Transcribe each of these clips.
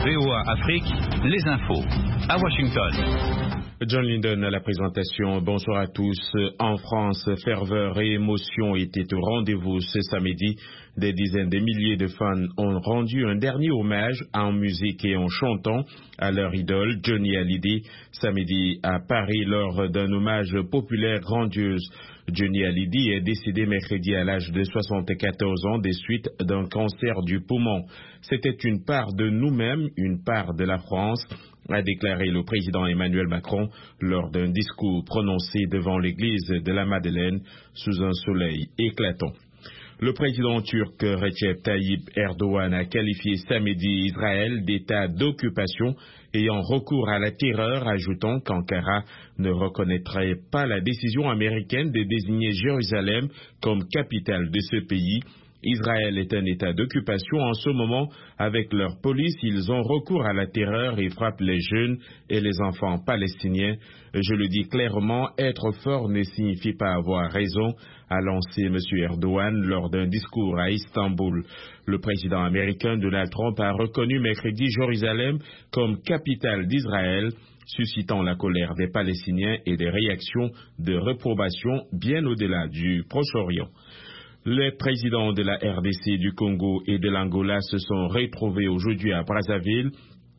VOA Afrique, les infos. À Washington. John Linden à la présentation. Bonsoir à tous. En France, ferveur et émotion étaient au rendez-vous ce samedi. Des dizaines de milliers de fans ont rendu un dernier hommage en musique et en chantant à leur idole, Johnny Hallyday, samedi à Paris lors d'un hommage populaire grandiose. Johnny Hallyday est décédé mercredi à l'âge de 74 ans des suites d'un cancer du poumon. C'était une part de nous-mêmes, une part de la France, a déclaré le président Emmanuel Macron lors d'un discours prononcé devant l'église de la Madeleine sous un soleil éclatant. Le président turc Recep Tayyip Erdogan a qualifié samedi Israël d'état d'occupation ayant recours à la terreur, ajoutant qu'Ankara ne reconnaîtrait pas la décision américaine de désigner Jérusalem comme capitale de ce pays. Israël est un état d'occupation en ce moment. Avec leur police, ils ont recours à la terreur et frappent les jeunes et les enfants palestiniens. Je le dis clairement, être fort ne signifie pas avoir raison, a lancé M. Erdogan lors d'un discours à Istanbul. Le président américain Donald Trump a reconnu mercredi Jérusalem comme capitale d'Israël, suscitant la colère des Palestiniens et des réactions de réprobation bien au-delà du Proche-Orient. Les présidents de la RDC, du Congo et de l'Angola se sont retrouvés aujourd'hui à Brazzaville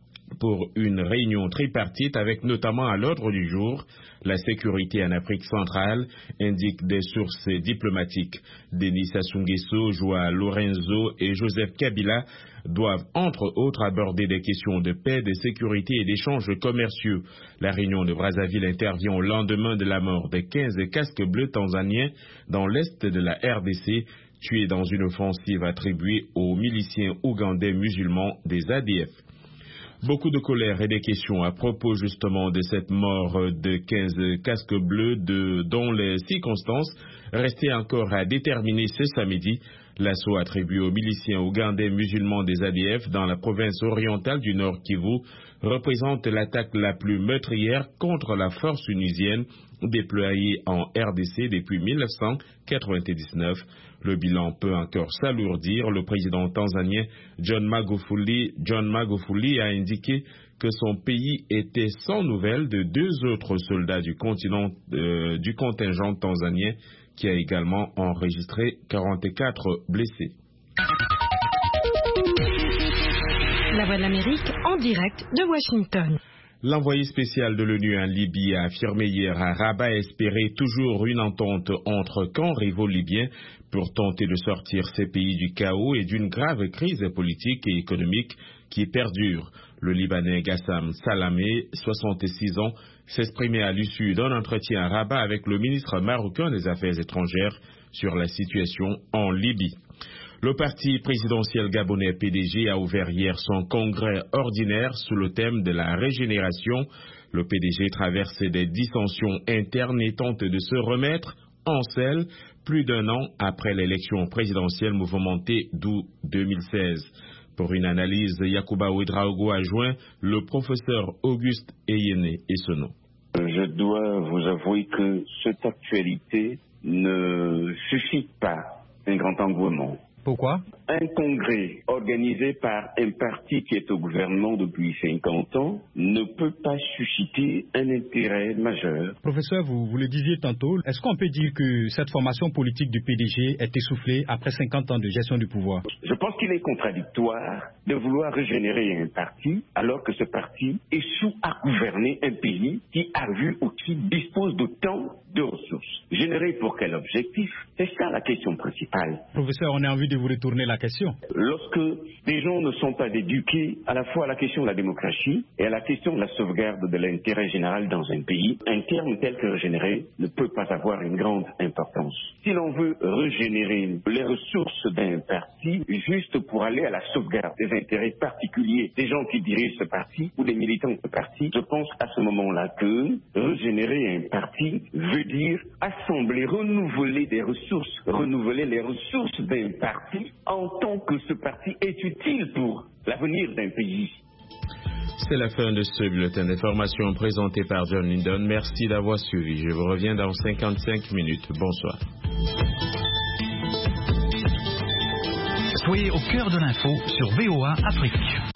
pour une réunion tripartite avec notamment à l'ordre du jour la sécurité en Afrique centrale, indiquent des sources diplomatiques. Denis Sassou Nguesso, Joao Lourenço et Joseph Kabila doivent entre autres aborder des questions de paix, de sécurité et d'échanges commerciaux. La réunion de Brazzaville intervient au lendemain de la mort de 15 casques bleus tanzaniens dans l'est de la RDC, tués dans une offensive attribuée aux miliciens ougandais musulmans des ADF. Beaucoup de colère et des questions à propos justement de cette mort de 15 casques bleus dont les circonstances restaient encore à déterminer ce samedi. L'assaut attribué aux miliciens ougandais musulmans des ADF dans la province orientale du Nord Kivu représente l'attaque la plus meurtrière contre la force onusienne déployée en RDC depuis 1999. Le bilan peut encore s'alourdir. Le président tanzanien John Magufuli a indiqué que son pays était sans nouvelles de deux autres soldats du contingent tanzanien qui a également enregistré 44 blessés. La Voix de l'Amérique en direct de Washington. L'envoyé spécial de l'ONU en Libye a affirmé hier à Rabat espérer toujours une entente entre camps rivaux libyens pour tenter de sortir ces pays du chaos et d'une grave crise politique et économique qui perdure. Le Libanais Gassam Salamé, 66 ans, s'exprimait à l'issue d'un entretien à Rabat avec le ministre marocain des Affaires étrangères sur la situation en Libye. Le parti présidentiel gabonais PDG a ouvert hier son congrès ordinaire sous le thème de la régénération. Le PDG traverse des dissensions internes et tente de se remettre en selle plus d'un an après l'élection présidentielle mouvementée d'août 2016. Pour une analyse, Yacouba Ouedraogo a joint le professeur Auguste Eyene Essono. Je dois vous avouer que cette actualité ne suscite pas un grand engouement. Pourquoi? Un congrès organisé par un parti qui est au gouvernement depuis 50 ans ne peut pas susciter un intérêt majeur. Professeur, vous le disiez tantôt, est-ce qu'on peut dire que cette formation politique du PDG est essoufflée après 50 ans de gestion du pouvoir? Je pense qu'il est contradictoire de vouloir régénérer un parti alors que ce parti échoue à gouverner un pays qui a vu ou qui dispose d'autant de ressources. Générer pour quel objectif? C'est ça la question principale. Professeur, on a envie de vous retourner la question. Lorsque des gens ne sont pas éduqués à la fois à la question de la démocratie et à la question de la sauvegarde de l'intérêt général dans un pays, un terme tel que régénérer ne peut pas avoir une grande importance. Si l'on veut régénérer les ressources d'un parti juste pour aller à la sauvegarde des intérêts particuliers des gens qui dirigent ce parti ou des militants de ce parti, je pense à ce moment-là que régénérer un parti veut dire assembler, renouveler des ressources, renouveler les ressources d'un parti en tant que ce parti est utile pour l'avenir d'un pays. C'est la fin de ce bulletin d'information présenté par John Linden. Merci d'avoir suivi. Je vous reviens dans 55 minutes. Bonsoir. Soyez au cœur de l'info sur VOA Afrique.